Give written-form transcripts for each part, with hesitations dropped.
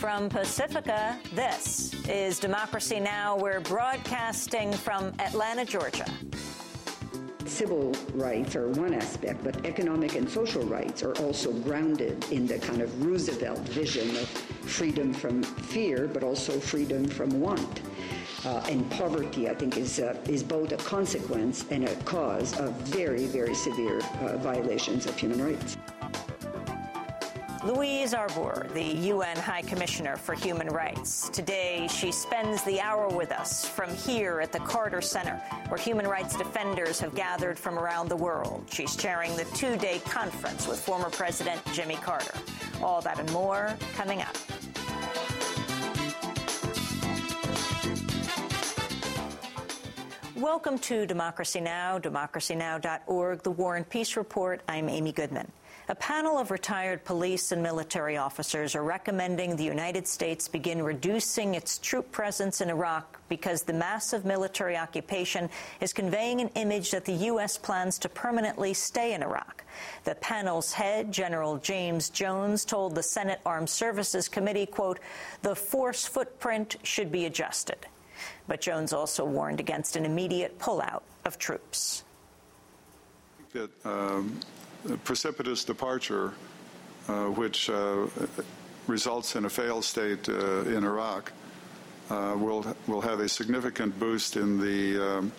From Pacifica, this is Democracy Now! We're broadcasting from Atlanta, Georgia. Civil rights are one aspect, but economic and social rights are also grounded in the kind of Roosevelt vision of freedom from fear, but also freedom from want. And poverty, I think, is both a consequence and a cause of very, very severe violations of human rights. Louise Arbour, the UN High Commissioner for Human Rights. Today, she spends the hour with us from here at the Carter Center, where human rights defenders have gathered from around the world. She's chairing the two-day conference with former President Jimmy Carter. All that and more coming up. Welcome to Democracy Now!, democracynow.org, the War and Peace Report. I'm Amy Goodman. A panel of retired police and military officers are recommending the United States begin reducing its troop presence in Iraq because the massive military occupation is conveying an image that the U.S. plans to permanently stay in Iraq. The panel's head, General James Jones, told the Senate Armed Services Committee, quote, "The force footprint should be adjusted." But Jones also warned against an immediate pullout of troops. Precipitous departure, which results in a failed state in Iraq, will have a significant boost in the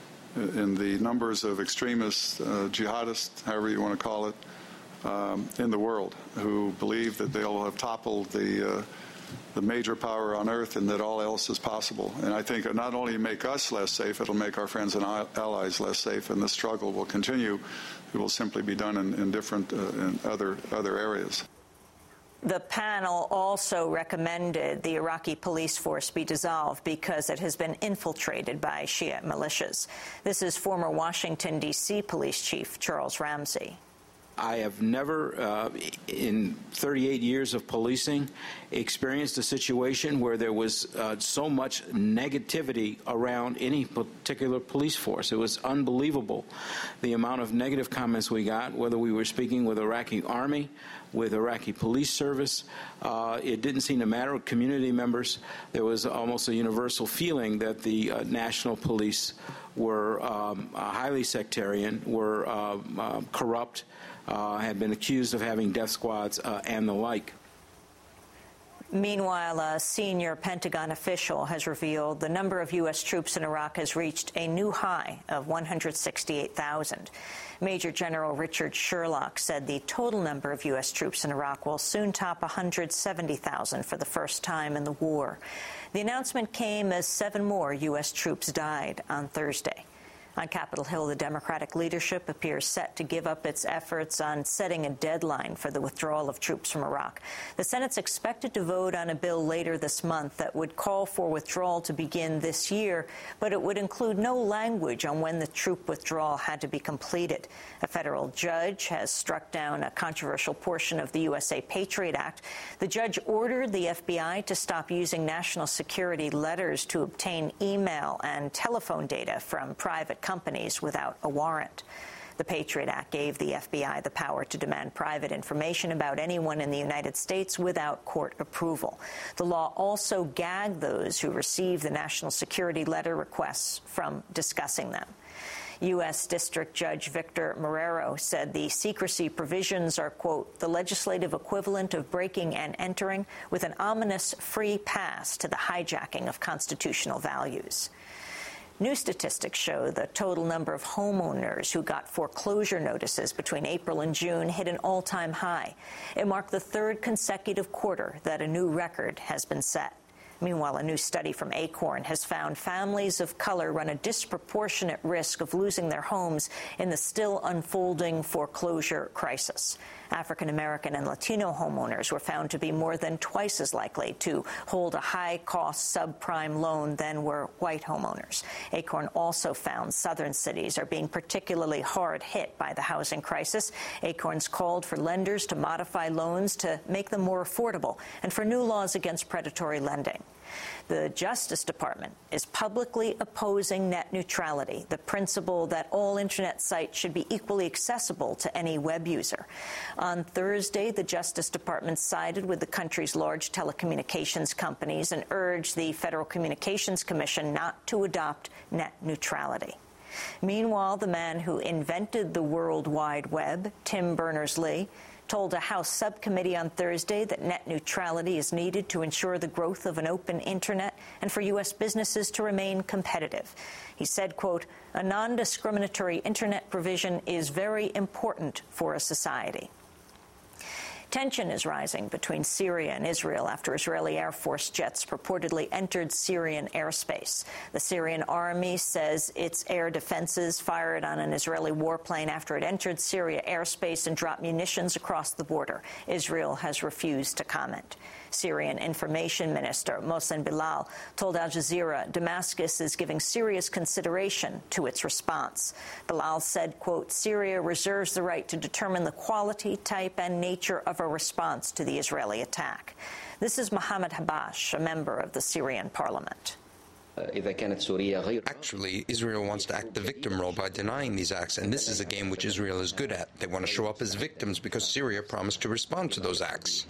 numbers of extremists, jihadists, however you want to call it, in the world, who believe that they'll have toppled the major power on earth and that all else is possible. And I think it not only make us less safe, it'll make our friends and allies less safe, and the struggle will continue. It will simply be done in different in other areas. The panel also recommended the Iraqi police force be dissolved because it has been infiltrated by Shia militias. This is former Washington, D.C. police chief Charles Ramsey. I have never, in 38 years of policing, experienced a situation where there was so much negativity around any particular police force. It was unbelievable, the amount of negative comments we got, whether we were speaking with Iraqi army, with Iraqi police service. It didn't seem to matter with community members. There was almost a universal feeling that the national police were highly sectarian, were corrupt, had been accused of having death squads and the like. Meanwhile, a senior Pentagon official has revealed the number of U.S. troops in Iraq has reached a new high of 168,000. Major General Richard Sherlock said the total number of U.S. troops in Iraq will soon top 170,000 for the first time in the war. The announcement came as 7 more U.S. troops died on Thursday. On Capitol Hill, the Democratic leadership appears set to give up its efforts on setting a deadline for the withdrawal of troops from Iraq. The Senate's expected to vote on a bill later this month that would call for withdrawal to begin this year, but it would include no language on when the troop withdrawal had to be completed. A federal judge has struck down a controversial portion of the USA Patriot Act. The judge ordered the FBI to stop using national security letters to obtain email and telephone data from private companies without a warrant. The Patriot Act gave the FBI the power to demand private information about anyone in the United States without court approval. The law also gagged those who received the national security letter requests from discussing them. U.S. District Judge Victor Marrero said the secrecy provisions are, quote, the legislative equivalent of breaking and entering with an ominous free pass to the hijacking of constitutional values. New statistics show the total number of homeowners who got foreclosure notices between April and June hit an all-time high. It marked the 3rd consecutive quarter that a new record has been set. Meanwhile, a new study from Acorn has found families of color run a disproportionate risk of losing their homes in the still unfolding foreclosure crisis. African-American and Latino homeowners were found to be more than twice as likely to hold a high-cost subprime loan than were white homeowners. Acorn also found southern cities are being particularly hard hit by the housing crisis. Acorn's called for lenders to modify loans to make them more affordable and for new laws against predatory lending. The Justice Department is publicly opposing net neutrality, the principle that all Internet sites should be equally accessible to any web user. On Thursday, the Justice Department sided with the country's large telecommunications companies and urged the Federal Communications Commission not to adopt net neutrality. Meanwhile, the man who invented the World Wide Web, Tim Berners-Lee, told a House subcommittee on Thursday that net neutrality is needed to ensure the growth of an open Internet and for U.S. businesses to remain competitive. He said, quote, "A non-discriminatory Internet provision is very important for a society." Tension is rising between Syria and Israel after Israeli Air Force jets purportedly entered Syrian airspace. The Syrian army says its air defenses fired on an Israeli warplane after it entered Syria airspace and dropped munitions across the border. Israel has refused to comment. Syrian Information Minister Mohsen Bilal told Al Jazeera Damascus is giving serious consideration to its response. Bilal said, quote, "Syria reserves the right to determine the quality, type, and nature of a response to the Israeli attack." This is Mohammed Habash, a member of the Syrian parliament. Actually, Israel wants to act the victim role by denying these acts, and this is a game which Israel is good at. They want to show up as victims because Syria promised to respond to those acts.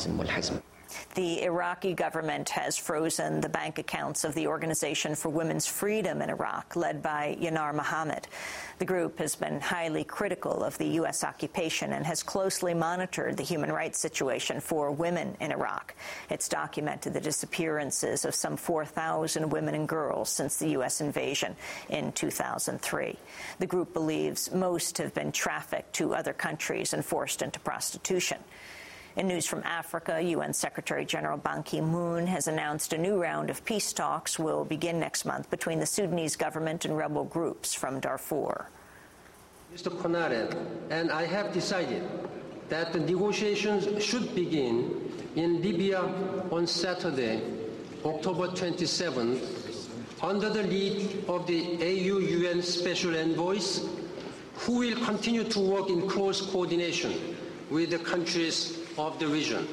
The Iraqi government has frozen the bank accounts of the Organization for Women's Freedom in Iraq, led by Yanar Mohammed. The group has been highly critical of the U.S. occupation and has closely monitored the human rights situation for women in Iraq. It's documented the disappearances of some 4,000 women and girls since the U.S. invasion in 2003. The group believes most have been trafficked to other countries and forced into prostitution. In news from Africa, UN Secretary General Ban Ki-moon has announced a new round of peace talks will begin next month between the Sudanese government and rebel groups from Darfur. Mr. Konaré and I have decided that the negotiations should begin in Libya on Saturday, October 27th, under the lead of the AU-UN Special Envoys, who will continue to work in close coordination with the countries of the region.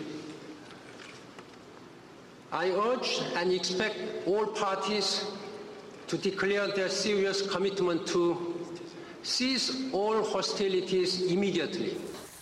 I urge and expect all parties to declare their serious commitment to cease all hostilities immediately.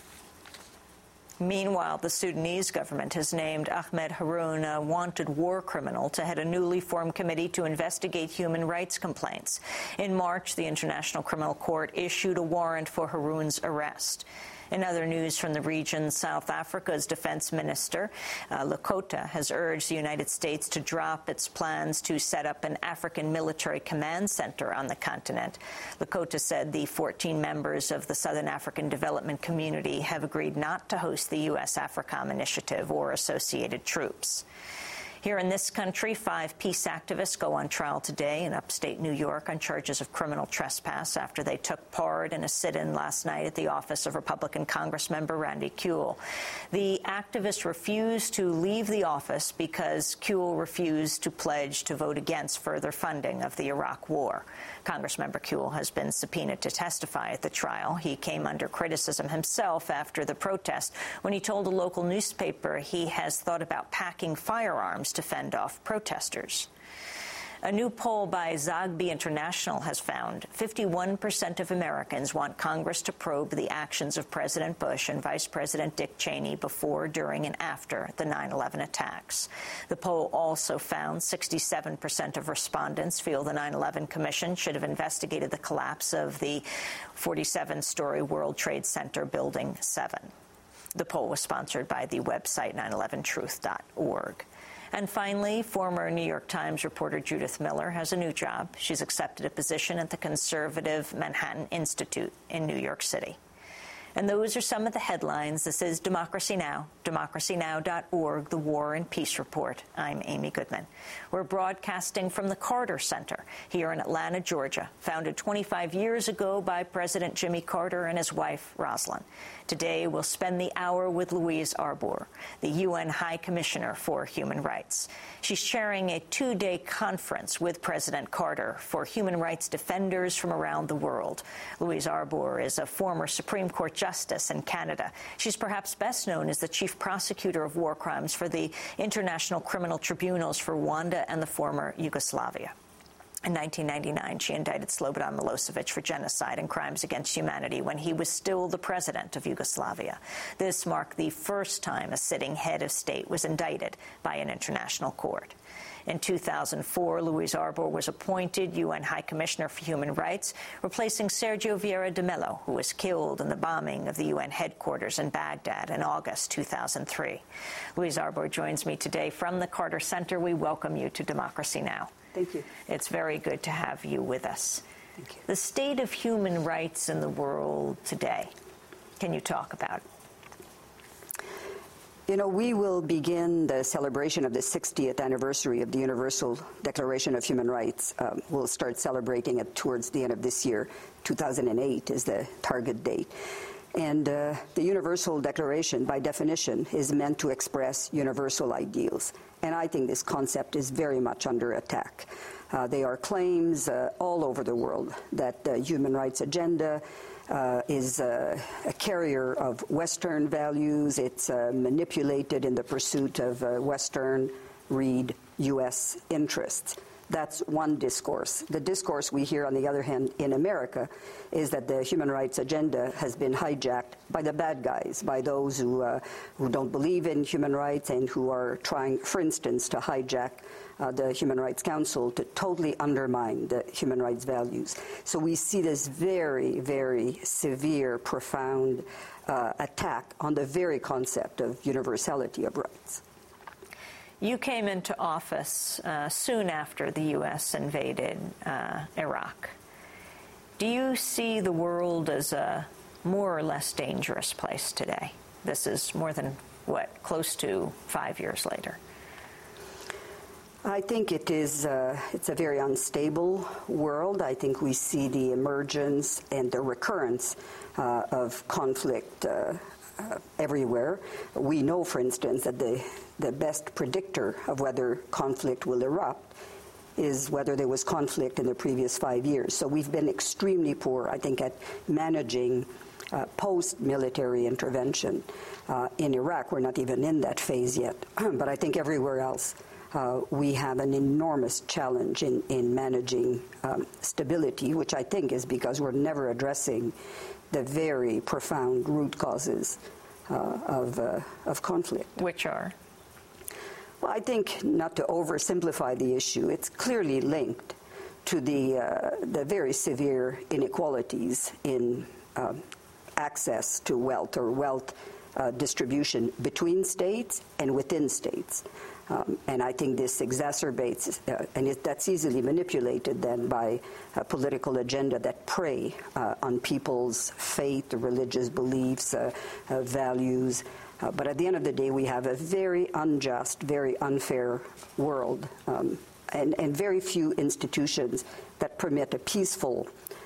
Meanwhile, the Sudanese government has named Ahmed Haroun a wanted war criminal to head a newly formed committee to investigate human rights complaints. In March, the International Criminal Court issued a warrant for Haroun's arrest. In other news from the region, South Africa's defense minister, Lekota, has urged the United States to drop its plans to set up an African military command center on the continent. Lekota said the 14 members of the Southern African Development Community have agreed not to host the U.S. AFRICOM initiative or associated troops. Here in this country, 5 peace activists go on trial today in upstate New York on charges of criminal trespass after they took part in a sit-in last night at the office of Republican Congressmember Randy Kuehl. The activists refused to leave the office because Kuehl refused to pledge to vote against further funding of the Iraq War. Congressmember Kuehl has been subpoenaed to testify at the trial. He came under criticism himself after the protest when he told a local newspaper he has thought about packing firearms to fend off protesters. A new poll by Zogby International has found 51% of Americans want Congress to probe the actions of President Bush and Vice President Dick Cheney before, during, and after the 9/11 attacks. The poll also found 67% of respondents feel the 9/11 Commission should have investigated the collapse of the 47-story World Trade Center Building 7. The poll was sponsored by the website 911truth.org. And finally, former New York Times reporter Judith Miller has a new job. She's accepted a position at the conservative Manhattan Institute in New York City. And those are some of the headlines. This is Democracy Now!, democracynow.org, the War and Peace Report. I'm Amy Goodman. We're broadcasting from the Carter Center here in Atlanta, Georgia, founded 25 years ago by President Jimmy Carter and his wife, Rosalind. Today, we'll spend the hour with Louise Arbour, the UN High Commissioner for Human Rights. She's chairing a 2-day conference with President Carter for human rights defenders from around the world. Louise Arbour is a former Supreme Court Justice in Canada. She's perhaps best known as the chief prosecutor of war crimes for the International Criminal Tribunals for Rwanda and the former Yugoslavia. In 1999, she indicted Slobodan Milosevic for genocide and crimes against humanity when he was still the president of Yugoslavia. This marked the first time a sitting head of state was indicted by an international court. In 2004, Luis Arbor was appointed UN High Commissioner for Human Rights, replacing Sergio Vieira de Mello, who was killed in the bombing of the UN headquarters in Baghdad in August 2003. Luis Arbor joins me today from the Carter Center. We welcome you to Democracy Now! Thank you. It's very good to have you with us. Thank you. The state of human rights in the world today, can you talk about it? You know, we will begin the celebration of the 60th anniversary of the Universal Declaration of Human Rights. We'll start celebrating it towards the end of this year. 2008 is the target date. And the Universal Declaration, by definition, is meant to express universal ideals. And I think this concept is very much under attack. There are claims all over the world that the human rights agenda is a carrier of Western values. It's manipulated in the pursuit of Western, read, U.S. interests. That's one discourse. The discourse we hear, on the other hand, in America is that the human rights agenda has been hijacked by the bad guys, by those who don't believe in human rights and who are trying, for instance, to hijack the Human Rights Council to totally undermine the human rights values. So we see this very, very severe, profound attack on the very concept of universality of rights. You came into office soon after the U.S. invaded Iraq. Do you see the world as a more or less dangerous place today? This is more than, close to 5 years later. I think it is, it's a very unstable world. I think we see the emergence and the recurrence of conflict everywhere. We know, for instance, that the best predictor of whether conflict will erupt is whether there was conflict in the previous 5 years. So we've been extremely poor, I think, at managing post-military intervention. In Iraq, we're not even in that phase yet, but I think everywhere else we have an enormous challenge in managing stability, which I think is because we're never addressing the very profound root causes of conflict. Which are? Well, I think, not to oversimplify the issue, it's clearly linked to the very severe inequalities in access to wealth or wealth distribution between states and within states. And I think this exacerbates, that's easily manipulated then by a political agenda that prey on people's faith, religious beliefs, values. But at the end of the day, we have a very unjust, very unfair world, and very few institutions that permit a peaceful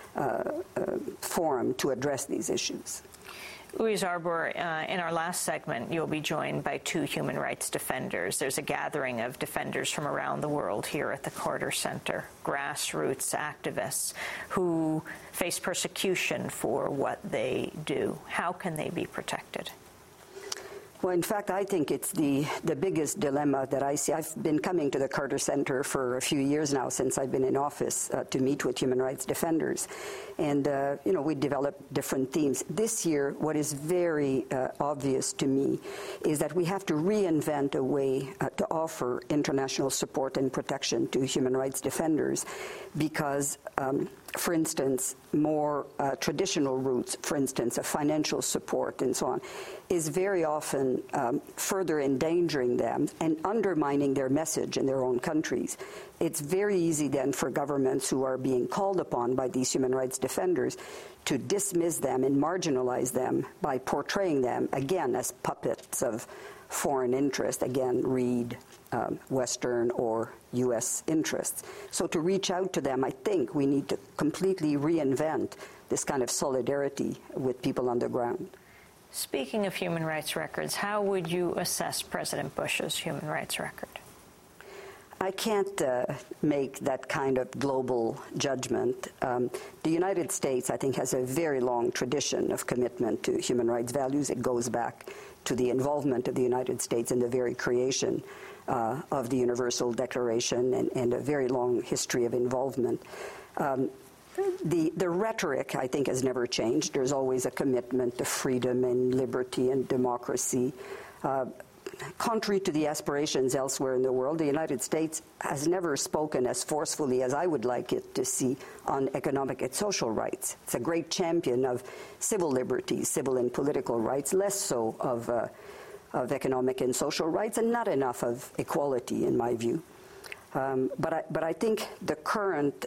forum to address these issues. Luis Arbor, in our last segment, you'll be joined by two human rights defenders. There's a gathering of defenders from around the world here at the Carter Center, grassroots activists who face persecution for what they do. How can they be protected? Well, in fact, I think it's the biggest dilemma that I see. I've been coming to the Carter Center for a few years now, since I've been in office, to meet with human rights defenders. And, we develop different themes. This year, what is very obvious to me is that we have to reinvent a way to offer international support and protection to human rights defenders because, for instance, more traditional routes, for instance, of financial support and so on, is very often further endangering them and undermining their message in their own countries. It's very easy then for governments who are being called upon by these human rights defenders to dismiss them and marginalize them by portraying them, again, as puppets of foreign interest, again, read Western or U.S. interests. So to reach out to them, I think we need to completely reinvent this kind of solidarity with people on the ground. Speaking of human rights records, how would you assess President Bush's human rights record? I can't make that kind of global judgment. The United States, I think, has a very long tradition of commitment to human rights values. It goes back to the involvement of the United States in the very creation of the Universal Declaration and a very long history of involvement. The rhetoric, I think, has never changed. There's always a commitment to freedom and liberty and democracy. Contrary to the aspirations elsewhere in the world, the United States has never spoken as forcefully as I would like it to see on economic and social rights. It's a great champion of civil liberties, civil and political rights, less so of economic and social rights, and not enough of equality, in my view. But I think the current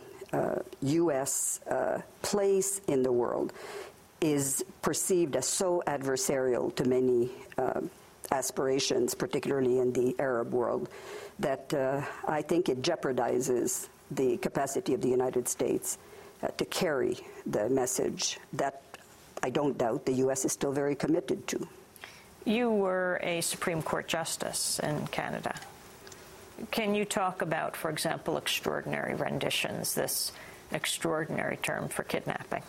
U.S. place in the world is perceived as so adversarial to many aspirations, particularly in the Arab world, that I think it jeopardizes the capacity of the United States to carry the message that I don't doubt the U.S. is still very committed to. You were a Supreme Court justice in Canada. Can you talk about, for example, extraordinary renditions, this extraordinary term for kidnapping?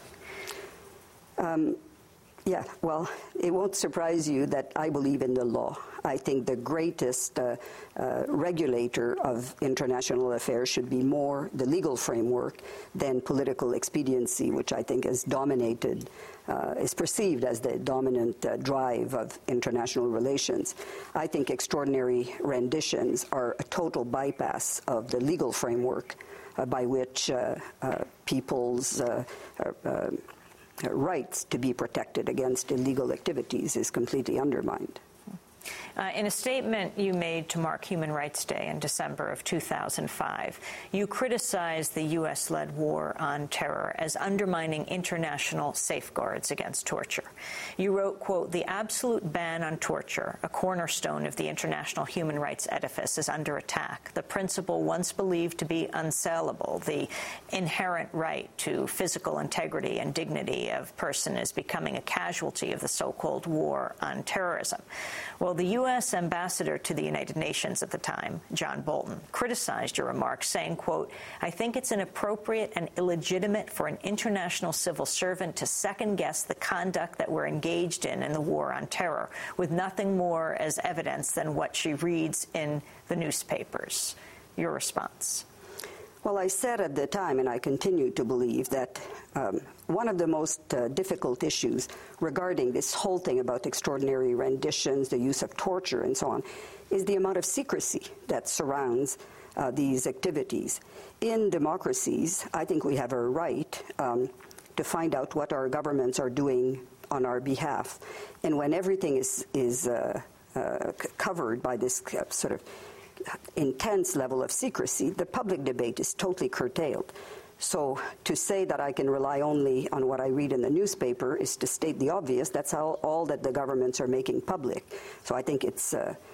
Yeah, well, it won't surprise you that I believe in the law. I think the greatest regulator of international affairs should be more the legal framework than political expediency, which I think is dominated, is perceived as the dominant drive of international relations. I think extraordinary renditions are a total bypass of the legal framework by which people's rights to be protected against illegal activities is completely undermined. In a statement you made to mark Human Rights Day in December of 2005, you criticized the U.S.-led war on terror as undermining international safeguards against torture. You wrote, quote, "The absolute ban on torture, a cornerstone of the international human rights edifice, is under attack. The principle once believed to be unsellable, the inherent right to physical integrity and dignity of person, is becoming a casualty of the so-called war on terrorism." Well, the U.S. ambassador to the United Nations at the time, John Bolton, criticized your remarks, saying, quote, "I think it's inappropriate and illegitimate for an international civil servant to second-guess the conduct that we're engaged in the war on terror, with nothing more as evidence than what she reads in the newspapers." Your response? Well, I said at the time, and I continue to believe, that one of the most difficult issues regarding this whole thing about extraordinary renditions, the use of torture and so on, is the amount of secrecy that surrounds these activities. In democracies, I think we have a right to find out what our governments are doing on our behalf. And when everything is covered by this sort of intense level of secrecy, the public debate is totally curtailed. So to say that I can rely only on what I read in the newspaper is to state the obvious. That's all that the governments are making public. So I think it's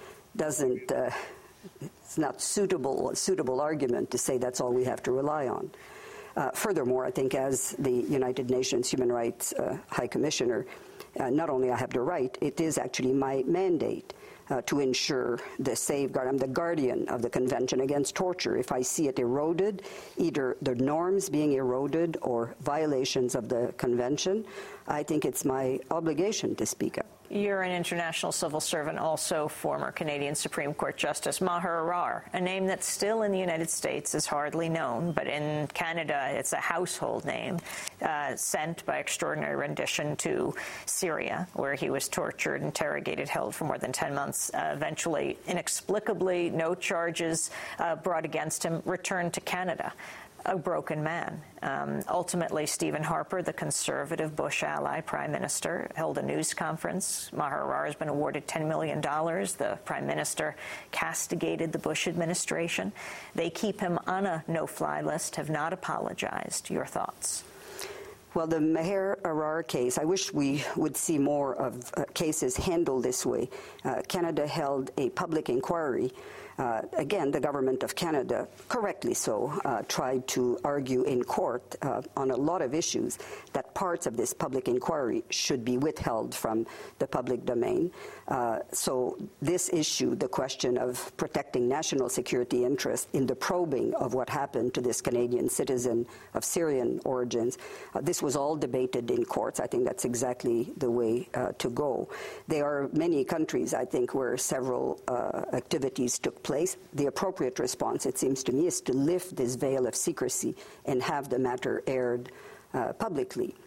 not a suitable argument to say that's all we have to rely on. Furthermore, I think as the United Nations Human Rights High Commissioner, not only I have the right, it is actually my mandate to ensure the safeguard. I'm the guardian of the Convention Against Torture. If I see it eroded, either the norms being eroded or violations of the Convention, I think it's my obligation to speak up. You're an international civil servant, also former Canadian Supreme Court Justice Maher Arar, a name that still in the United States is hardly known, but in Canada it's a household name, sent by extraordinary rendition to Syria, where he was tortured, interrogated, held for more than 10 months, eventually, inexplicably, no charges brought against him, returned to Canada. A broken man. Ultimately, Stephen Harper, the conservative Bush ally prime minister, held a news conference. Maher Arar has been awarded $10 million. The prime minister castigated the Bush administration. They keep him on a no-fly list, have not apologized. Your thoughts? Well, the Maher Arar case, I wish we would see more of cases handled this way. Canada held a public inquiry. Again, the government of Canada, correctly so, tried to argue in court on a lot of issues that parts of this public inquiry should be withheld from the public domain. So this issue, the question of protecting national security interests in the probing of what happened to this Canadian citizen of Syrian origins, this was all debated in courts. I think that's exactly the way to go. There are many countries, I think, where several activities took place. The appropriate response, it seems to me, is to lift this veil of secrecy and have the matter aired publicly.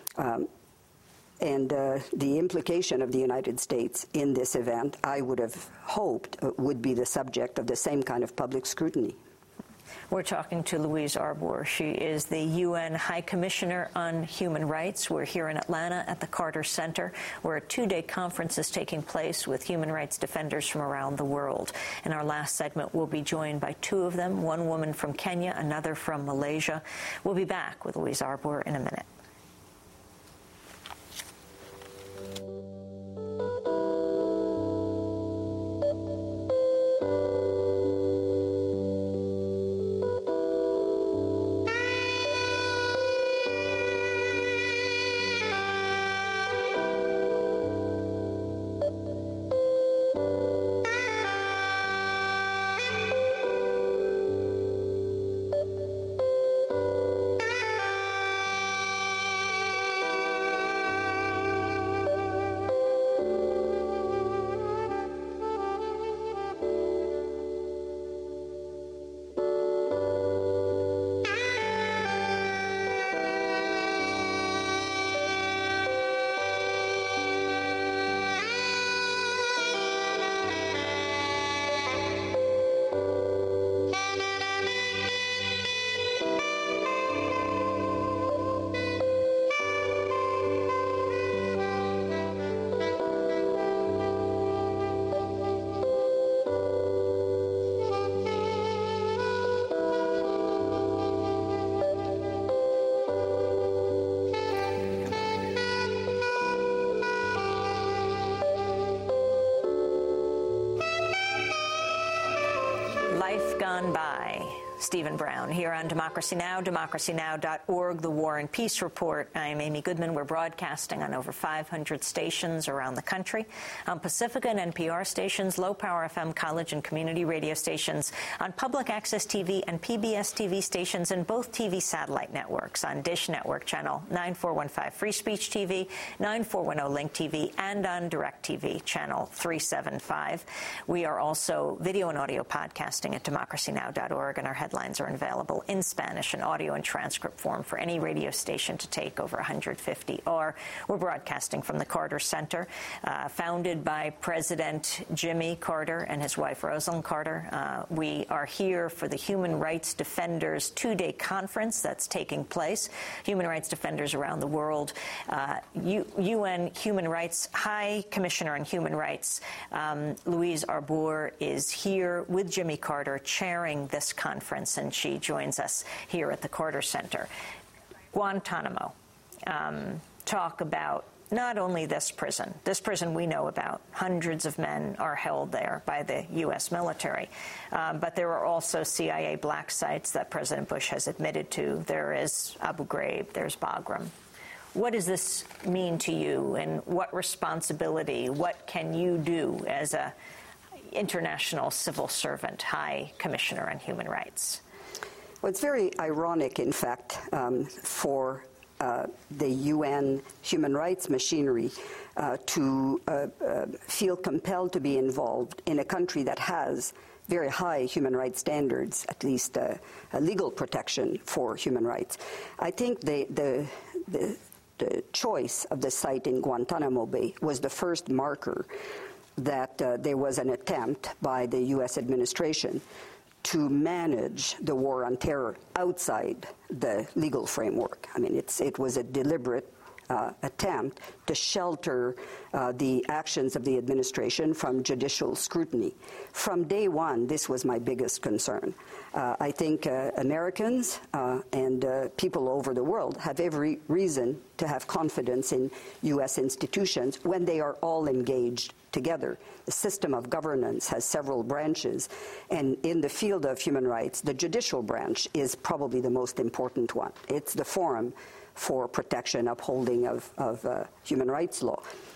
And the implication of the United States in this event, I would have hoped, would be the subject of the same kind of public scrutiny. We're talking to Louise Arbour. She is the UN High Commissioner on Human Rights. We're here in Atlanta at the Carter Center, where a two-day conference is taking place with human rights defenders from around the world. In our last segment, we'll be joined by two of them, one woman from Kenya, another from Malaysia. We'll be back with Louise Arbour in a minute. Life Gone By. Stephen Brown here on Democracy Now!, democracynow.org, The War and Peace Report. I'm Amy Goodman. We're broadcasting on over 500 stations around the country, on Pacifica and NPR stations, low-power FM college and community radio stations, on public access TV and PBS TV stations, and both TV satellite networks, on Dish Network Channel 9415 Free Speech TV, 9410 Link TV, and on DirecTV Channel 375. We are also video and audio podcasting at democracynow.org, and our headlines are available in Spanish and audio and transcript form for any radio station to take. Over 150 are. We're broadcasting from the Carter Center, founded by President Jimmy Carter and his wife Rosalind Carter. We are here for the Human Rights Defenders two-day conference that's taking place. Human rights defenders around the world. UN Human Rights High Commissioner on Human Rights, Louise Arbour, is here with Jimmy Carter chairing this conference, and she joins us here at the Carter Center. Guantanamo. Talk about not only this prison we know about. Hundreds of men are held there by the U.S. military. But there are also CIA black sites that President Bush has admitted to. There is Abu Ghraib, there's Bagram. What does this mean to you, and what responsibility, what can you do as a international civil servant, High Commissioner on Human Rights? Well, it's very ironic, in fact, for the UN human rights machinery to feel compelled to be involved in a country that has very high human rights standards, at least a legal protection for human rights. I think the choice of the site in Guantanamo Bay was the first marker that there was an attempt by the U.S. administration to manage the war on terror outside the legal framework. I mean, it was a deliberate attempt to shelter the actions of the administration from judicial scrutiny. From day one, this was my biggest concern. I think Americans and people over the world have every reason to have confidence in U.S. institutions when they are all engaged together. The system of governance has several branches, and in the field of human rights, the judicial branch is probably the most important one. It's the forum for protection, upholding of human rights law.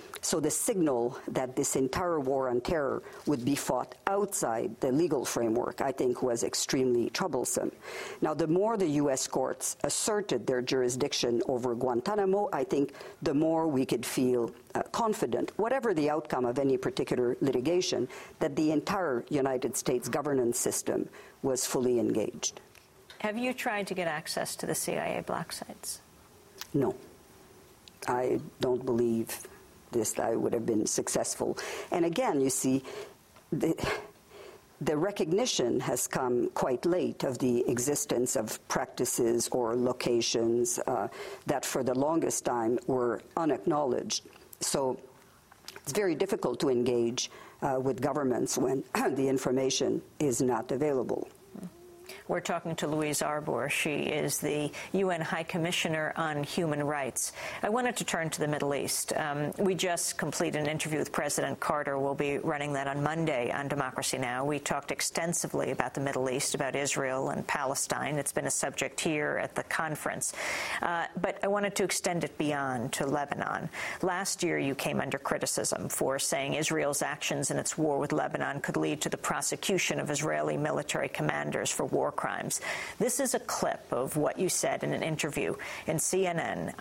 So the signal that this entire war on terror would be fought outside the legal framework, I think, was extremely troublesome. Now, the more the U.S. courts asserted their jurisdiction over Guantanamo, I think the more we could feel confident, whatever the outcome of any particular litigation, that the entire United States governance system was fully engaged. Have you tried to get access to the CIA black sites? No. I don't believe I would have been successful. And again, you see, the recognition has come quite late of the existence of practices or locations that for the longest time were unacknowledged. So it's very difficult to engage with governments when the information is not available. We're talking to Louise Arbour. She is the UN High Commissioner on Human Rights. I wanted to turn to the Middle East. We just completed an interview with President Carter. We'll be running that on Monday on Democracy Now! We talked extensively about the Middle East, about Israel and Palestine. It's been a subject here at the conference. But I wanted to extend it beyond to Lebanon. Last year, you came under criticism for saying Israel's actions in its war with Lebanon could lead to the prosecution of Israeli military commanders for war crimes. This is a clip of what you said in an interview in CNN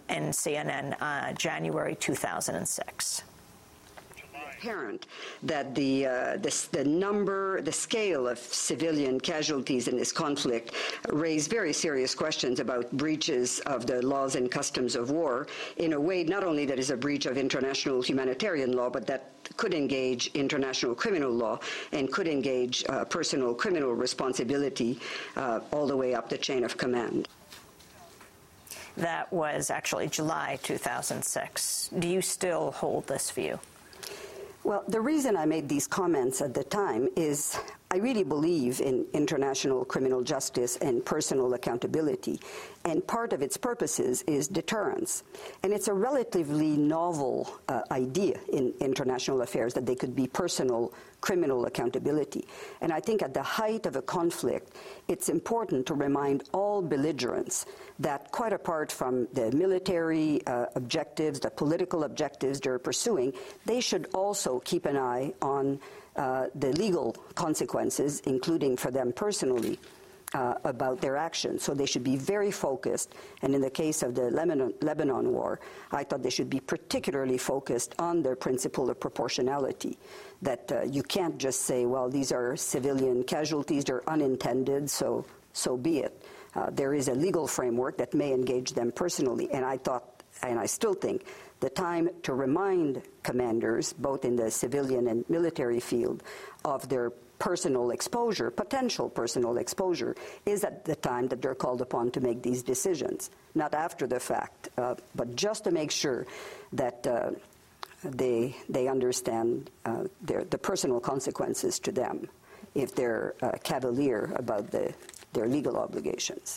January 2006. Apparent that the scale of civilian casualties in this conflict raised very serious questions about breaches of the laws and customs of war in a way not only that is a breach of international humanitarian law, but that could engage international criminal law and could engage personal criminal responsibility all the way up the chain of command. That was actually July 2006. Do you still hold this view? Well, the reason I made these comments at the time is I really believe in international criminal justice and personal accountability, and part of its purposes is deterrence. And it's a relatively novel idea in international affairs that they could be personal criminal accountability. And I think at the height of a conflict, it's important to remind all belligerents that quite apart from the military objectives, the political objectives they're pursuing, they should also keep an eye on the legal consequences, including for them personally, about their actions. So they should be very focused. And in the case of the Lebanon war, I thought they should be particularly focused on the principle of proportionality, that you can't just say, well, these are civilian casualties, they're unintended, so be it. There is a legal framework that may engage them personally. And I thought, and I still think, the time to remind commanders, both in the civilian and military field, of their personal exposure, potential personal exposure, is at the time that they're called upon to make these decisions, not after the fact, but just to make sure that they understand the personal consequences to them if they're cavalier about their legal obligations.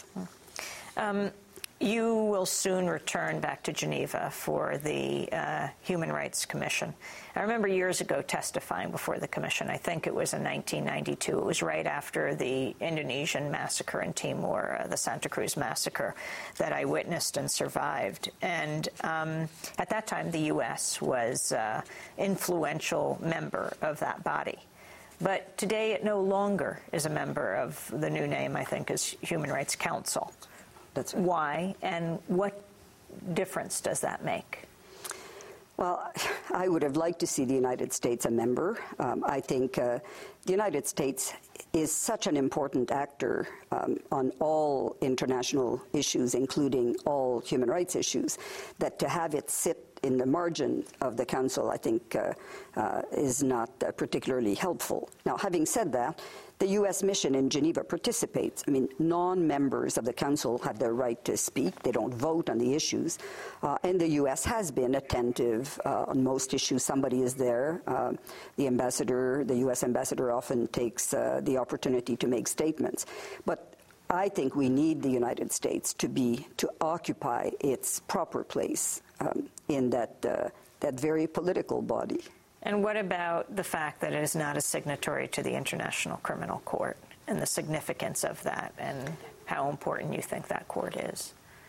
You will soon return back to Geneva for the Human Rights Commission. I remember years ago testifying before the commission. I think it was in 1992. It was right after the Indonesian massacre in Timor, the Santa Cruz massacre, that I witnessed and survived. And at that time, the U.S. was an influential member of that body. But today it no longer is a member of the new name, I think, is Human Rights Council. That's right. Why, and what difference does that make? Well, I would have liked to see the United States a member. I think the United States is such an important actor on all international issues, including all human rights issues, that to have it sit in the margin of the Council, I think, is not particularly helpful. Now, having said that, the U.S. mission in Geneva participates. I mean, non-members of the Council have the right to speak. They don't vote on the issues. And the U.S. has been attentive on most issues. Somebody is there. The U.S. ambassador often takes the opportunity to make statements. But I think we need the United States to occupy its proper place in that very political body. And what about the fact that it is not a signatory to the International Criminal Court and the significance of that and how important you think that court is?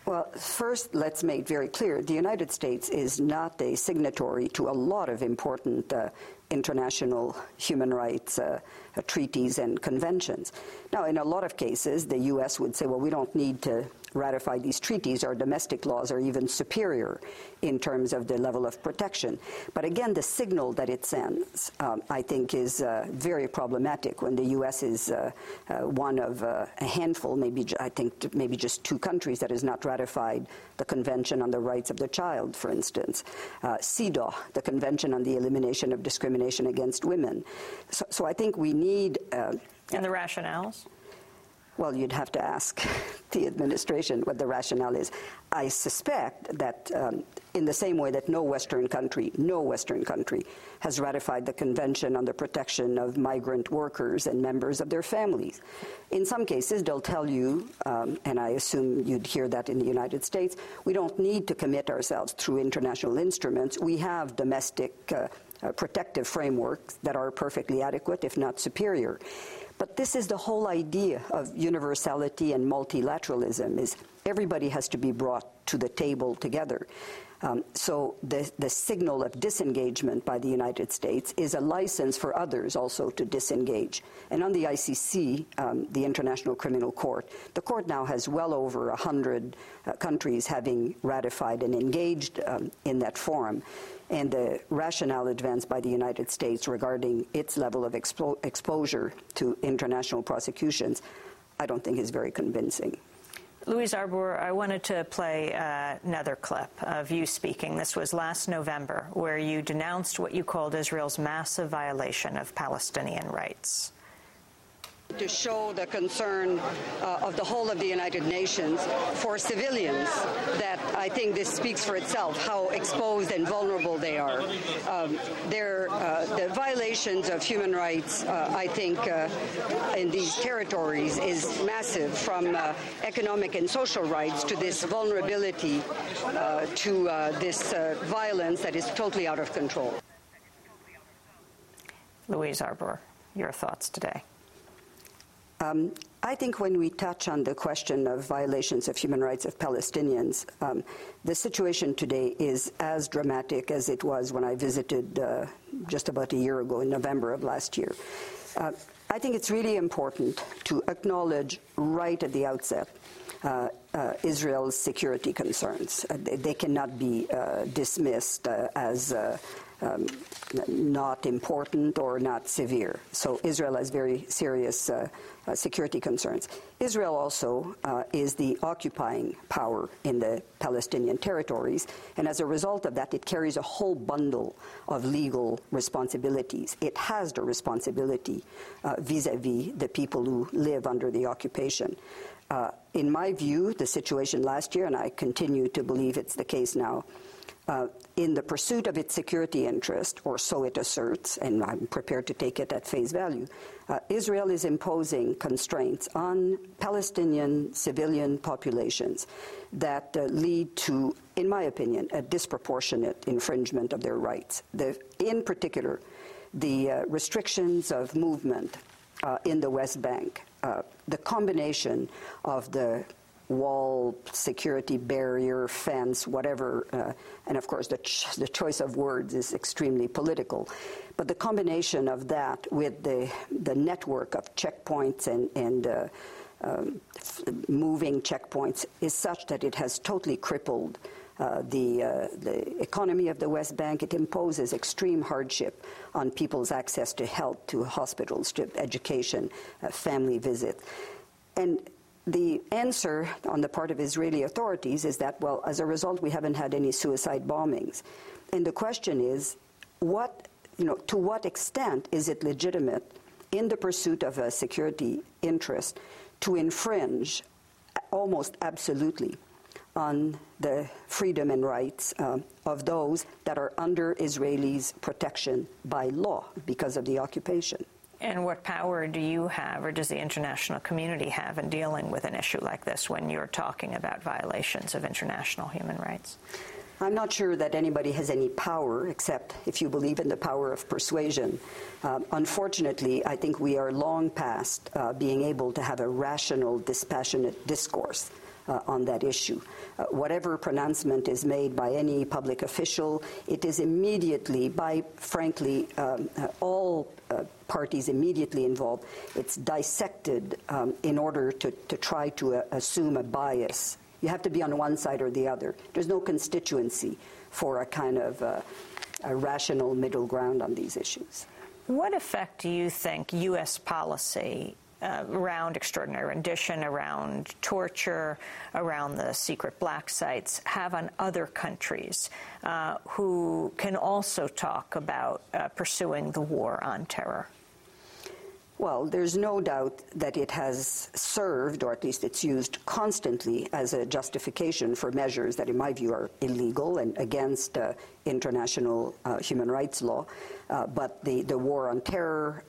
Well, first, let's make very clear, the United States is not a signatory to a lot of important international human rights treaties and conventions. Now, in a lot of cases, the U.S. would say, well, we don't need to ratify these treaties. Our domestic laws are even superior in terms of the level of protection. But again, the signal that it sends, I think, is very problematic when the U.S. is one of a handful, maybe just 2 countries that has not ratified the Convention on the Rights of the Child, for instance. CEDAW, the Convention on the Elimination of Discrimination Against Women. So I think we need... and the rationales? Well, you'd have to ask the administration what the rationale is. I suspect that in the same way that no Western country has ratified the Convention on the Protection of Migrant Workers and members of their families. In some cases, they'll tell you, and I assume you'd hear that in the United States, we don't need to commit ourselves through international instruments. We have domestic protective frameworks that are perfectly adequate, if not superior. But this is the whole idea of universality and multilateralism, is everybody has to be brought to the table together. So the signal of disengagement by the United States is a license for others also to disengage. And on the ICC, the International Criminal Court, the court now has well over 100 countries having ratified and engaged in that forum. And the rationale advanced by the United States regarding its level of exposure to international prosecutions, I don't think is very convincing. Louise Arbour, I wanted to play another clip of you speaking. This was last November, where you denounced what you called Israel's massive violation of Palestinian rights. To show the concern of the whole of the United Nations for civilians, that I think this speaks for itself, how exposed and vulnerable they are. The violations of human rights, I think, in these territories is massive, from economic and social rights to this vulnerability to this violence that is totally out of control. Louise Arbour, your thoughts today? I think when we touch on the question of violations of human rights of Palestinians, the situation today is as dramatic as it was when I visited just about a year ago in November of last year. I think it's really important to acknowledge right at the outset Israel's security concerns. They cannot be dismissed as not important or not severe. So Israel has very serious security concerns. Israel also is the occupying power in the Palestinian territories, and as a result of that, it carries a whole bundle of legal responsibilities. It has the responsibility vis-à-vis the people who live under the occupation. In my view, the situation last year, and I continue to believe it's the case now, in the pursuit of its security interest, or so it asserts, and I'm prepared to take it at face value, Israel is imposing constraints on Palestinian civilian populations that lead to, in my opinion, a disproportionate infringement of their rights. In particular, the restrictions of movement in the West Bank, the combination of the wall, security barrier, fence, whatever, and of course the choice of words is extremely political, but the combination of that with the network of checkpoints and moving checkpoints is such that it has totally crippled the economy of the West Bank. It imposes extreme hardship on people's access to health, to hospitals, to education, family visits. And the answer on the part of Israeli authorities is that, well, as a result, we haven't had any suicide bombings. And the question is, to what extent is it legitimate in the pursuit of a security interest to infringe almost absolutely on the freedom and rights of those that are under Israelis' protection by law because of the occupation? And what power do you have, or does the international community have, in dealing with an issue like this when you're talking about violations of international human rights? I'm not sure that anybody has any power, except if you believe in the power of persuasion. Unfortunately, I think we are long past being able to have a rational, dispassionate discourse on that issue. Whatever pronouncement is made by any public official, it is immediately, by frankly all parties immediately involved, it's dissected in order to try to assume a bias. You have to be on one side or the other. There's no constituency for a kind of a rational middle ground on these issues. What effect do you think U.S. policy around extraordinary rendition, around torture, around the secret black sites have on other countries who can also talk about pursuing the war on terror? Well, there's no doubt that it has served, or at least it's used constantly as a justification for measures that, in my view, are illegal and against international human rights law. But the war on terror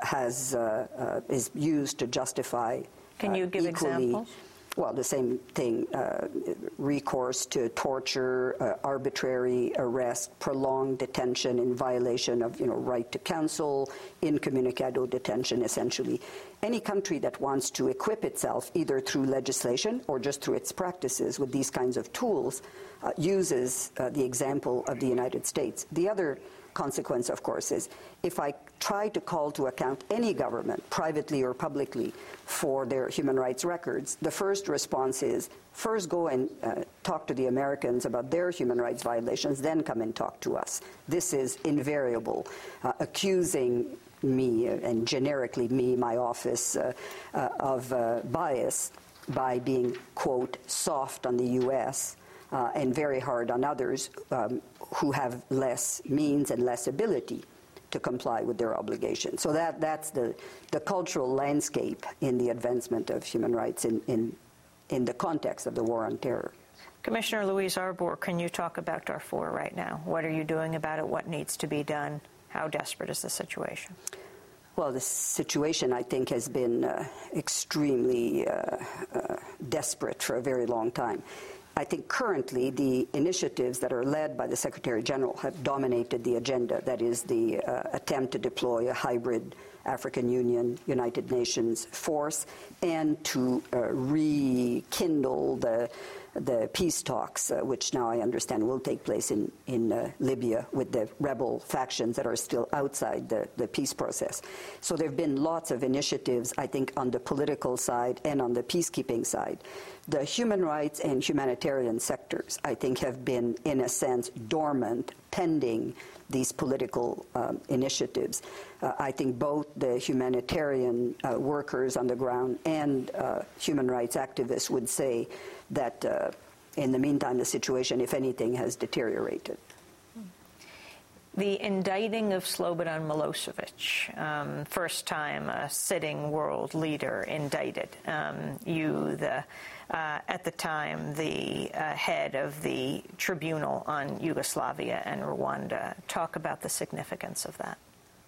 is used to justify Can you give equally, examples? Well, the same thing, recourse to torture, arbitrary arrest, prolonged detention in violation of, right to counsel, incommunicado detention, essentially. Any country that wants to equip itself, either through legislation or just through its practices with these kinds of tools, uses the example of the United States. The other consequence, of course, is if I try to call to account any government, privately or publicly, for their human rights records, the first response is, first go and talk to the Americans about their human rights violations, then come and talk to us. This is invariable, accusing me, and generically me, my office, of bias by being, quote, soft on the U.S., and very hard on others who have less means and less ability to comply with their obligations. So that's the cultural landscape in the advancement of human rights in the context of the war on terror. Commissioner Louise Arbour, can you talk about Darfur right now? What are you doing about it? What needs to be done? How desperate is the situation? Well, the situation, I think, has been extremely desperate for a very long time. I think currently the initiatives that are led by the Secretary General have dominated the agenda. That is the attempt to deploy a hybrid African Union, United Nations force and to rekindle the peace talks, which now I understand will take place in Libya with the rebel factions that are still outside the peace process. So there have been lots of initiatives, I think, on the political side and on the peacekeeping side. The human rights and humanitarian sectors, I think, have been, in a sense, dormant, pending these political initiatives. I think both the humanitarian workers on the ground and human rights activists would say that in the meantime, the situation, if anything, has deteriorated. The indicting of Slobodan Milosevic, first time a sitting world leader indicted. At the time, the head of the tribunal on Yugoslavia and Rwanda. Talk about the significance of that.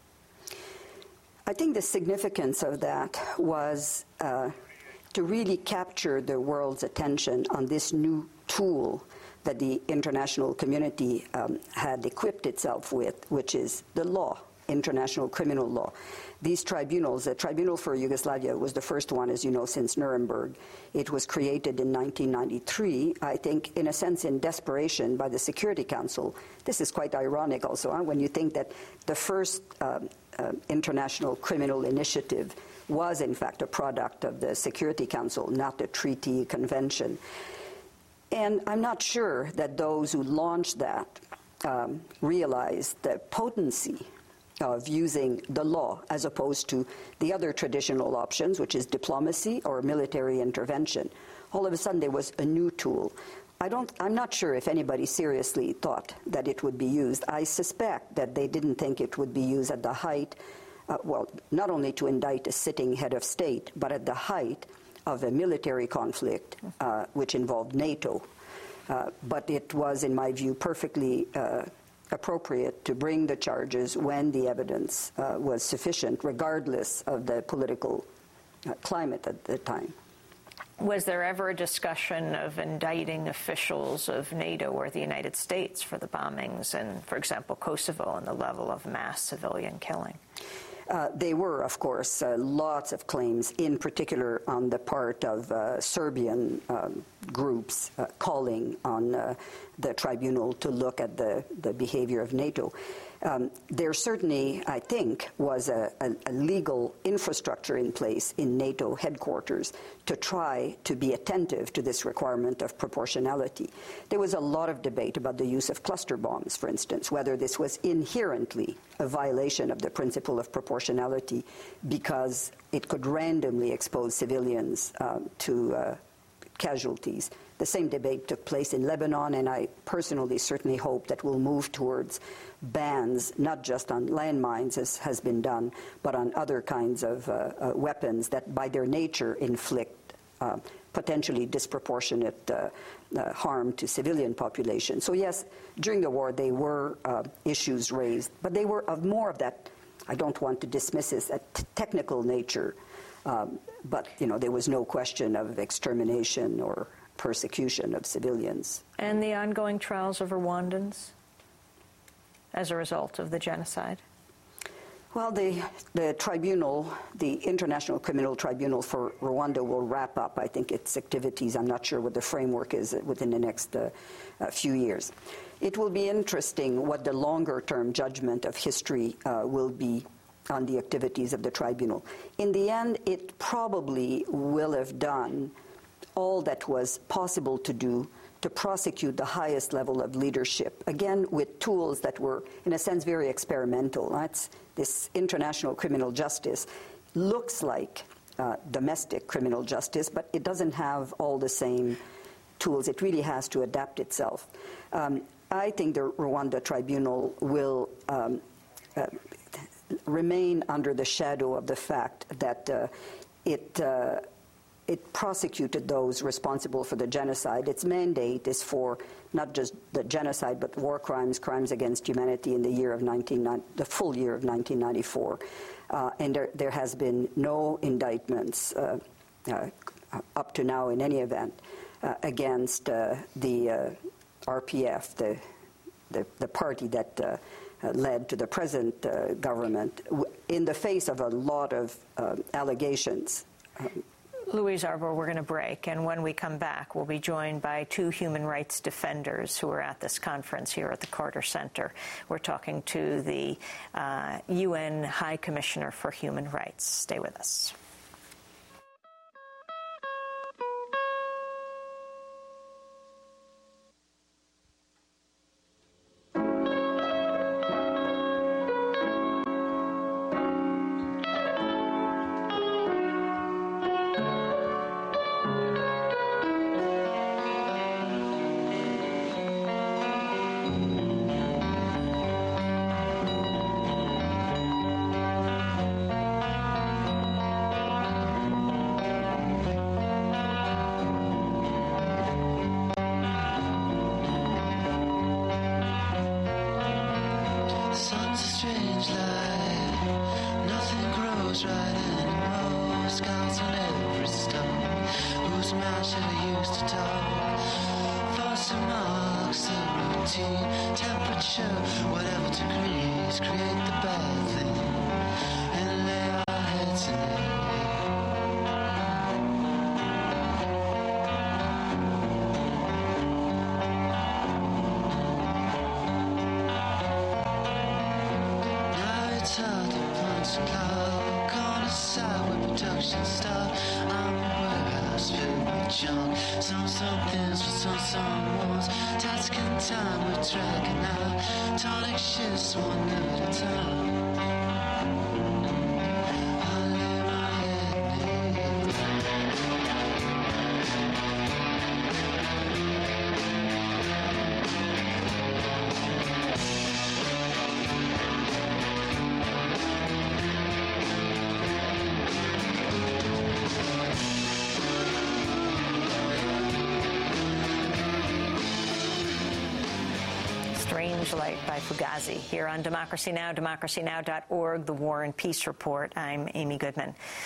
I think the significance of that was to really capture the world's attention on this new tool that the international community had equipped itself with, which is the law, international criminal law. These tribunals, the Tribunal for Yugoslavia was the first one, as you know, since Nuremberg. It was created in 1993, I think, in a sense, in desperation by the Security Council. This is quite ironic also, when you think that the first international criminal initiative was, in fact, a product of the Security Council, not a treaty convention. And I'm not sure that those who launched that realized the potency of using the law as opposed to the other traditional options, which is diplomacy or military intervention. All of a sudden, there was a new tool. I'm not sure if anybody seriously thought that it would be used. I suspect that they didn't think it would be used at the height, well, not only to indict a sitting head of state, but at the height of a military conflict, which involved NATO. But it was, in my view, perfectly appropriate to bring the charges when the evidence was sufficient, regardless of the political climate at the time. Was there ever a discussion of indicting officials of NATO or the United States for the bombings in, for example, Kosovo and the level of mass civilian killing? There were, of course, lots of claims, in particular on the part of Serbian groups calling on the tribunal to look at the behavior of NATO. There certainly, I think, was a legal infrastructure in place in NATO headquarters to try to be attentive to this requirement of proportionality. There was a lot of debate about the use of cluster bombs, for instance, whether this was inherently a violation of the principle of proportionality because it could randomly expose civilians to casualties. The same debate took place in Lebanon, and I personally certainly hope that we'll move towards bans, not just on landmines, as has been done, but on other kinds of weapons that by their nature inflict potentially disproportionate harm to civilian population. So yes, during the war there were issues raised, but they were of more of that, I don't want to dismiss this, a technical nature, but there was no question of extermination or persecution of civilians. And the ongoing trials of Rwandans as a result of the genocide? Well, the tribunal, the International Criminal Tribunal for Rwanda, will wrap up, I think, its activities. I'm not sure what the framework is within the next few years. It will be interesting what the longer-term judgment of history will be on the activities of the tribunal. In the end, it probably will have done all that was possible to do to prosecute the highest level of leadership, again, with tools that were, in a sense, very experimental. This international criminal justice looks like domestic criminal justice, but it doesn't have all the same tools. It really has to adapt itself. I think the Rwanda Tribunal will remain under the shadow of the fact that it prosecuted those responsible for the genocide. Its mandate is for not just the genocide, but war crimes, crimes against humanity in the full year of 1994. And there has been no indictments up to now in any event against the RPF, the party that led to the present government, in the face of a lot of allegations. Louise Arbour, we're going to break, and when we come back, we'll be joined by two human rights defenders who are at this conference here at the Carter Center. We're talking to the UN High Commissioner for Human Rights. Stay with us. Light by Fugazi here on Democracy Now!, democracynow.org, the War and Peace Report. I'm Amy Goodman.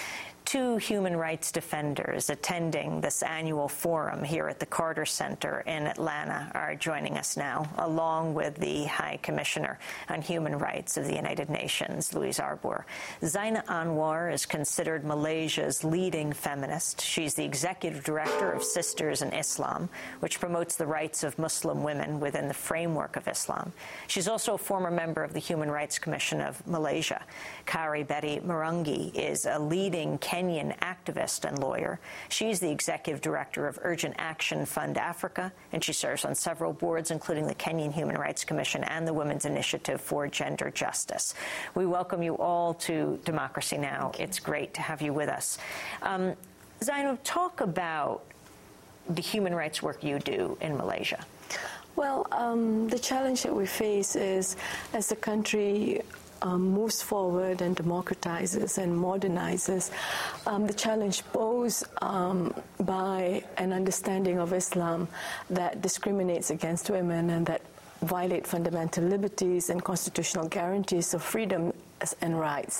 Two human rights defenders attending this annual forum here at the Carter Center in Atlanta are joining us now, along with the High Commissioner on Human Rights of the United Nations, Louise Arbour. Zaina Anwar is considered Malaysia's leading feminist. She's the executive director of Sisters in Islam, which promotes the rights of Muslim women within the framework of Islam. She's also a former member of the Human Rights Commission of Malaysia. Kari Betty Marungi is a leading Kenyan activist and lawyer. She's the executive director of Urgent Action Fund Africa, and she serves on several boards, including the Kenyan Human Rights Commission and the Women's Initiative for Gender Justice. We welcome you all to Democracy Now! It's great to have you with us. Zainab, talk about the human rights work you do in Malaysia. Well, the challenge that we face is, as the country moves forward and democratizes and modernizes, the challenge posed by an understanding of Islam that discriminates against women and that violate fundamental liberties and constitutional guarantees of freedom and rights.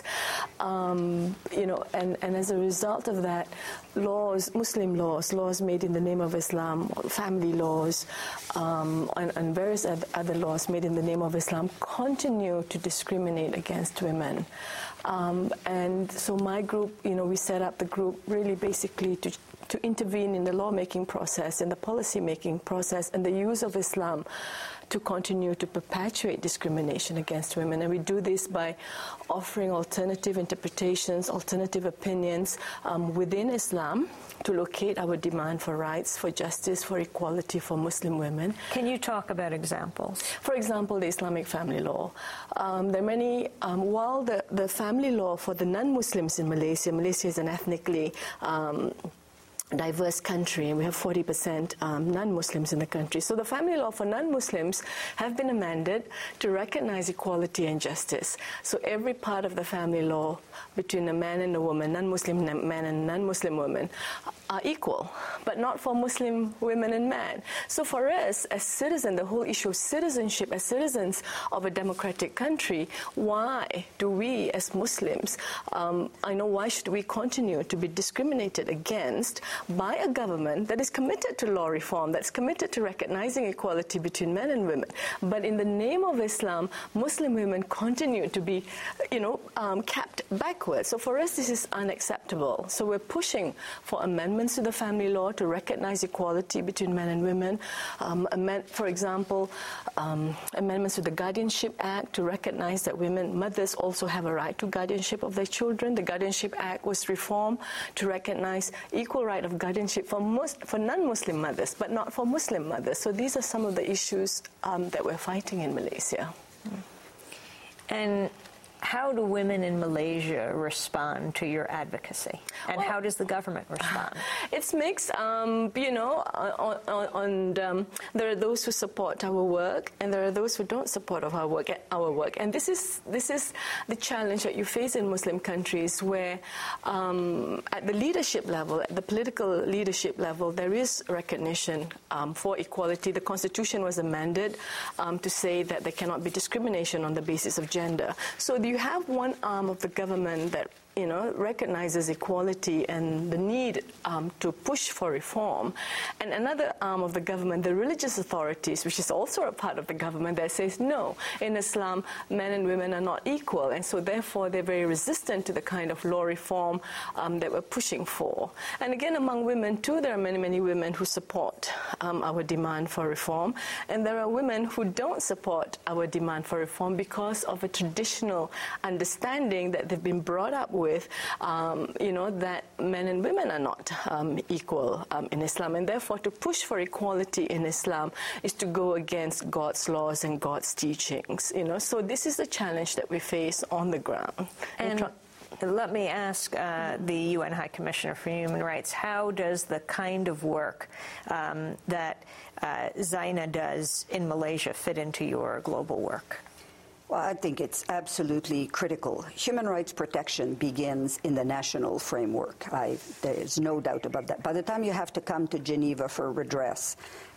And as a result of that, Muslim laws made in the name of Islam, family laws, and various other laws made in the name of Islam continue to discriminate against women. And so my group, we set up the group really basically to intervene in the lawmaking process, in the policy-making process, and the use of Islam to continue to perpetuate discrimination against women. And we do this by offering alternative interpretations, alternative opinions within Islam to locate our demand for rights, for justice, for equality for Muslim women. Can you talk about examples? For example, the Islamic family law. There are many, while the family law for the non-Muslims in Malaysia is an ethnically diverse country, and we have 40% non-Muslims in the country. So the family law for non-Muslims have been amended to recognize equality and justice. So every part of the family law between a man and a woman, non-Muslim man and non-Muslim woman, are equal, but not for Muslim women and men. So for us, as citizens, the whole issue of citizenship, as citizens of a democratic country, why do we, as Muslims, why should we continue to be discriminated against by a government that is committed to law reform, that's committed to recognizing equality between men and women, but in the name of Islam, Muslim women continue to be, kept backwards. So for us, this is unacceptable. So we're pushing for amendments to the family law to recognize equality between men and women. For example, amendments to the Guardianship Act to recognize that mothers also have a right to guardianship of their children. The Guardianship Act was reformed to recognize equal right of guardianship for non-Muslim mothers, but not for Muslim mothers. So these are some of the issues that we're fighting in Malaysia. And how do women in Malaysia respond to your advocacy? And how does the government respond? It's mixed. There are those who support our work, and there are those who don't support our work. And this is the challenge that you face in Muslim countries, where at the leadership level, at the political leadership level, there is recognition for equality. The Constitution was amended to say that there cannot be discrimination on the basis of gender. So you have one arm of the government that recognizes equality and the need to push for reform, and another arm of the government, the religious authorities, which is also a part of the government, that says no, in Islam men and women are not equal, and so therefore they're very resistant to the kind of law reform that we're pushing for. And again, among women too, there are many women who support our demand for reform, and there are women who don't support our demand for reform because of a traditional understanding that they've been brought up with, that men and women are not equal in Islam, and therefore to push for equality in Islam is to go against God's laws and God's teachings. So this is the challenge that we face on the ground. And let me ask the UN High Commissioner for Human Rights, how does the kind of work that Zaina does in Malaysia fit into your global work? Well, I think it's absolutely critical. Human rights protection begins in the national framework. There's no doubt about that. By the time you have to come to Geneva for redress,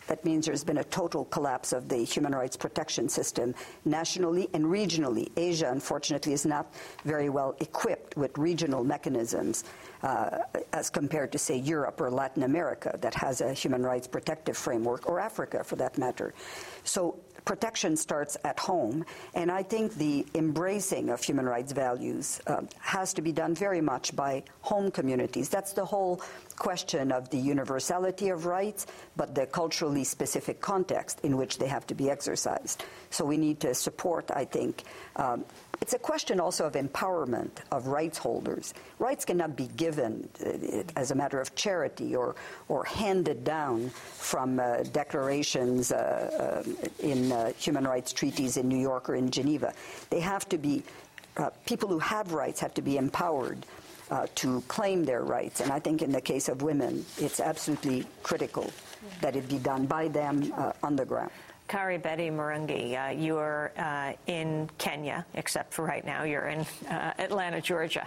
That means there's been a total collapse of the human rights protection system nationally and regionally. Asia, unfortunately, is not very well equipped with regional mechanisms as compared to, say, Europe or Latin America that has a human rights protective framework, or Africa, for that matter. So protection starts at home, and I think the embracing of human rights values has to be done very much by home communities. That's the whole question of the universality of rights, but the culturally specific context in which they have to be exercised. So we need to support, I think, it's a question also of empowerment of rights holders. Rights cannot be given as a matter of charity or handed down from declarations in human rights treaties in New York or in Geneva. They have to be, people who have rights have to be empowered to claim their rights. And I think in the case of women, it's absolutely critical that it be done by them on the ground. Kari Betty Murungi, you're in Kenya, except for right now you're in Atlanta, Georgia.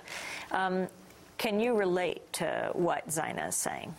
Can you relate to what Zaina is saying?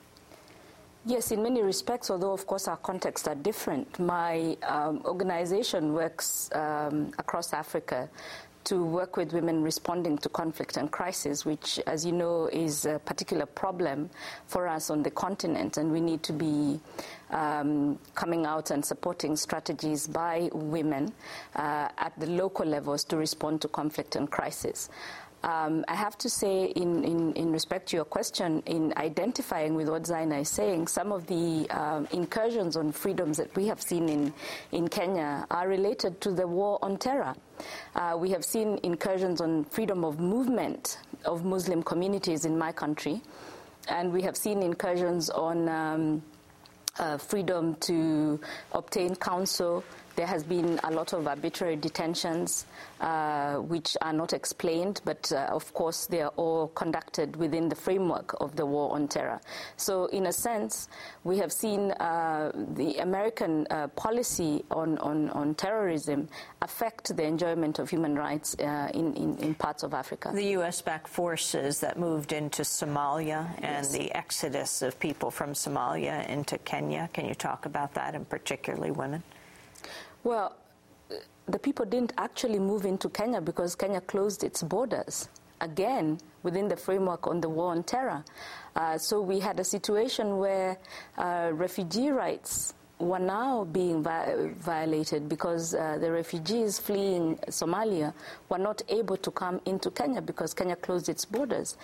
Yes, in many respects, although of course our contexts are different. My organization works across Africa to work with women responding to conflict and crisis, which, as you know, is a particular problem for us on the continent, and we need to be coming out and supporting strategies by women at the local levels to respond to conflict and crisis. I have to say, in respect to your question, in identifying with what Zaina is saying, some of the incursions on freedoms that we have seen in Kenya are related to the war on terror. We have seen incursions on freedom of movement of Muslim communities in my country, and we have seen incursions on freedom to obtain counsel. There has been a lot of arbitrary detentions which are not explained, but of course they are all conducted within the framework of the war on terror. So in a sense, we have seen the American policy on terrorism affect the enjoyment of human rights in parts of Africa. The U.S.-backed forces that moved into Somalia and the exodus of people from Somalia into Kenya, can you talk about that, and particularly women? Well, the people didn't actually move into Kenya because Kenya closed its borders, again, within the framework on the war on terror. So we had a situation where refugee rights were now being violated because the refugees fleeing Somalia were not able to come into Kenya because Kenya closed its borders.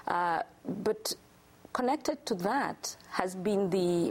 But connected to that has been the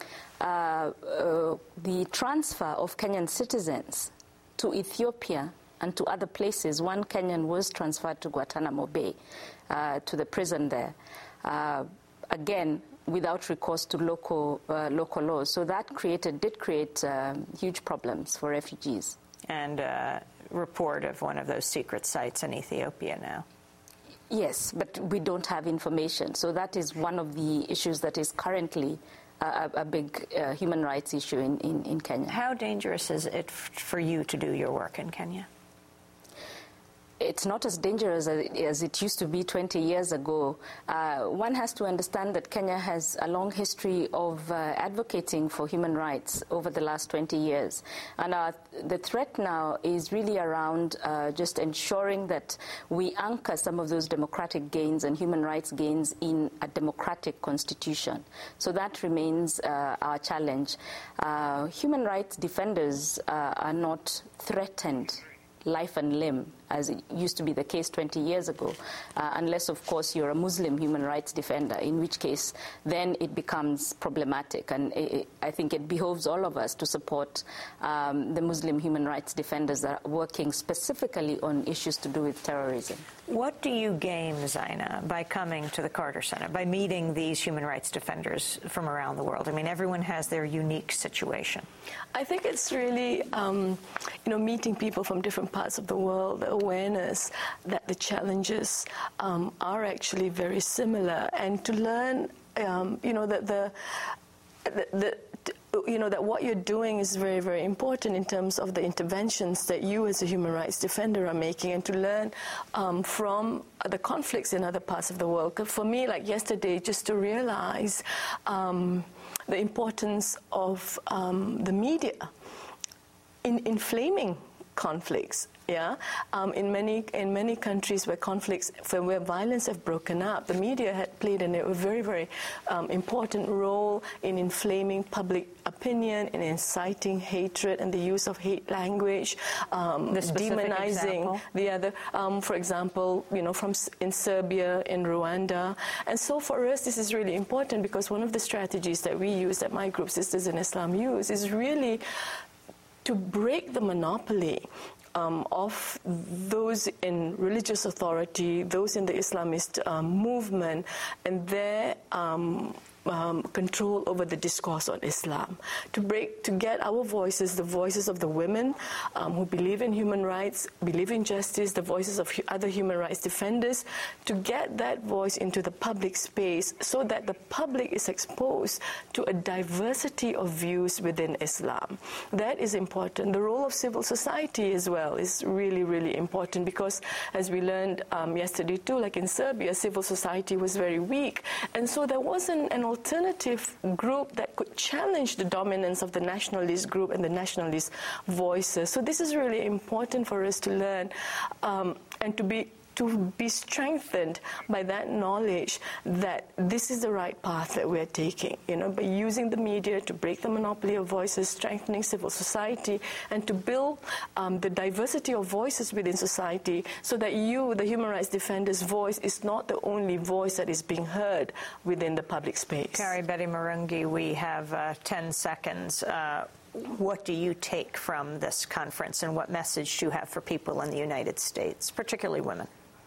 transfer of Kenyan citizens to Ethiopia and to other places. One Kenyan was transferred to Guantanamo Bay, to the prison there, again, without recourse to local laws. So that did create huge problems for refugees. And report of one of those secret sites in Ethiopia now. Yes, but we don't have information. So that is one of the issues that is currently a big human rights issue in Kenya. How dangerous is it for you to do your work in Kenya? It's not as dangerous as it used to be 20 years ago. One has to understand that Kenya has a long history of advocating for human rights over the last 20 years. And the threat now is really around just ensuring that we anchor some of those democratic gains and human rights gains in a democratic constitution. So that remains our challenge. Human rights defenders are not threatened life and limb, as it used to be the case 20 years ago, unless, of course, you're a Muslim human rights defender, in which case then it becomes problematic. And I think it behoves all of us to support the Muslim human rights defenders that are working specifically on issues to do with terrorism. What do you gain, Zaina, by coming to the Carter Center, by meeting these human rights defenders from around the world? I mean, everyone has their unique situation. I think it's really, meeting people from different parts of the world, the awareness that the challenges are actually very similar, and to learn, that what you're doing is very, very important in terms of the interventions that you as a human rights defender are making, and to learn from the conflicts in other parts of the world. For me, like yesterday, just to realize the importance of the media in inflaming conflicts. Yeah, in many countries where where violence have broken up, the media had played a very, very important role in inflaming public opinion, in inciting hatred and the use of hate language, demonizing the other. For example, in Serbia, in Rwanda, and so for us this is really important because one of the strategies that we use, that my group Sisters in Islam use, is really to break the monopoly of those in religious authority, those in the Islamist movement, and their control over the discourse on Islam, to get our voices, the voices of the women who believe in human rights, believe in justice, the voices of other human rights defenders, to get that voice into the public space so that the public is exposed to a diversity of views within Islam. That is important. The role of civil society as well is really, really important because, as we learned yesterday too, like in Serbia, civil society was very weak, and so there wasn't an alternative group that could challenge the dominance of the nationalist group and the nationalist voices. So this is really important for us to learn and to be strengthened by that knowledge that this is the right path that we're taking, by using the media to break the monopoly of voices, strengthening civil society, and to build the diversity of voices within society so that the human rights defender's voice is not the only voice that is being heard within the public space. Carrie Betty Marungi, we have 10 seconds. What do you take from this conference, and what message do you have for people in the United States, particularly women?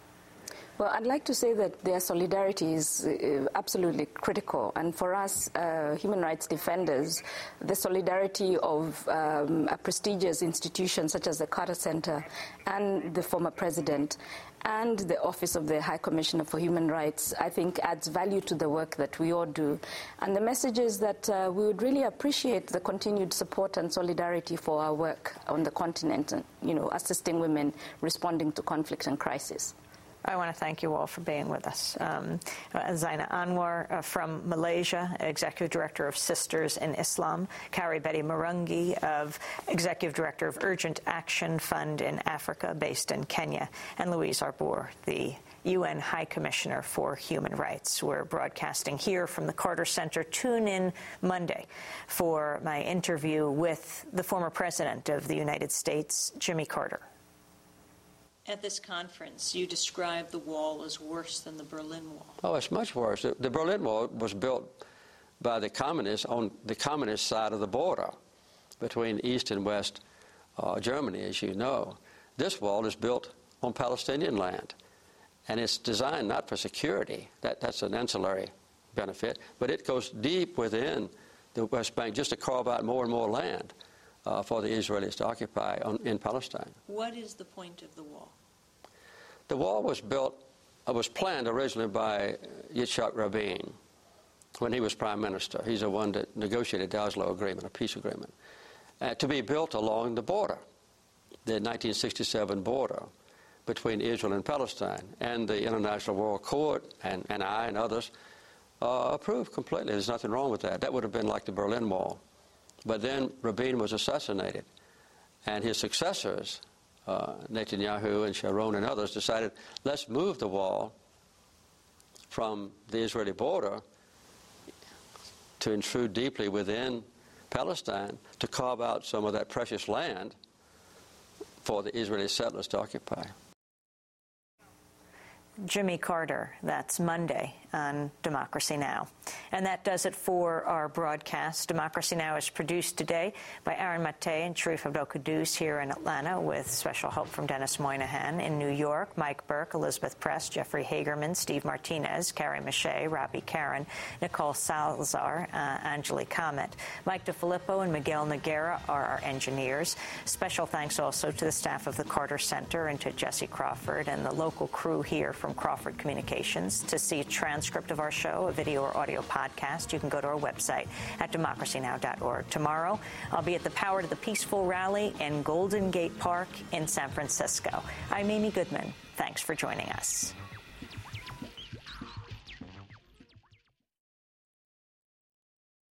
Well, I'd like to say that their solidarity is absolutely critical. And for us, human rights defenders, the solidarity of a prestigious institution such as the Carter Center and the former president and the Office of the High Commissioner for Human Rights, I think adds value to the work that we all do. And the message is that we would really appreciate the continued support and solidarity for our work on the continent, and, assisting women responding to conflict and crisis. I want to thank you all for being with us. Zaina Anwar from Malaysia, Executive Director of Sisters in Islam. Carrie Betty Marungi, Executive Director of Urgent Action Fund in Africa, based in Kenya. And Louise Arbour, the UN High Commissioner for Human Rights. We're broadcasting here from the Carter Center. Tune in Monday for my interview with the former President of the United States, Jimmy Carter. At this conference, you described the wall as worse than the Berlin Wall. Oh, it's much worse. The Berlin Wall was built by the communists on the communist side of the border between East and West Germany, as you know. This wall is built on Palestinian land, and it's designed not for security. That's an ancillary benefit, but it goes deep within the West Bank just to carve out more and more land for the Israelis to occupy in Palestine. What is the point of the wall? The wall was planned originally by Yitzhak Rabin when he was prime minister. He's the one that negotiated the Oslo Agreement, a peace agreement, to be built along the border, the 1967 border between Israel and Palestine. And the International War Court and I and others approved completely. There's nothing wrong with that. That would have been like the Berlin Wall. But then Rabin was assassinated, and his successors, Netanyahu and Sharon and others, decided, let's move the wall from the Israeli border to intrude deeply within Palestine to carve out some of that precious land for the Israeli settlers to occupy. Jimmy Carter, that's Monday on Democracy Now! And that does it for our broadcast. Democracy Now! Is produced today by Aaron Mate and Sharif Abdel-Quddus here in Atlanta, with special help from Dennis Moynihan in New York, Mike Burke, Elizabeth Press, Jeffrey Hagerman, Steve Martinez, Carrie Mache, Robbie Karen, Nicole Salazar, Angelique Comet. Mike DeFilippo and Miguel Noguera are our engineers. Special thanks also to the staff of the Carter Center and to Jesse Crawford and the local crew here from Crawford Communications. To see a transcript of our show, a video or audio podcast, you can go to our website at democracynow.org. Tomorrow, I'll be at the Power to the Peaceful rally in Golden Gate Park in San Francisco. I'm Amy Goodman. Thanks for joining us.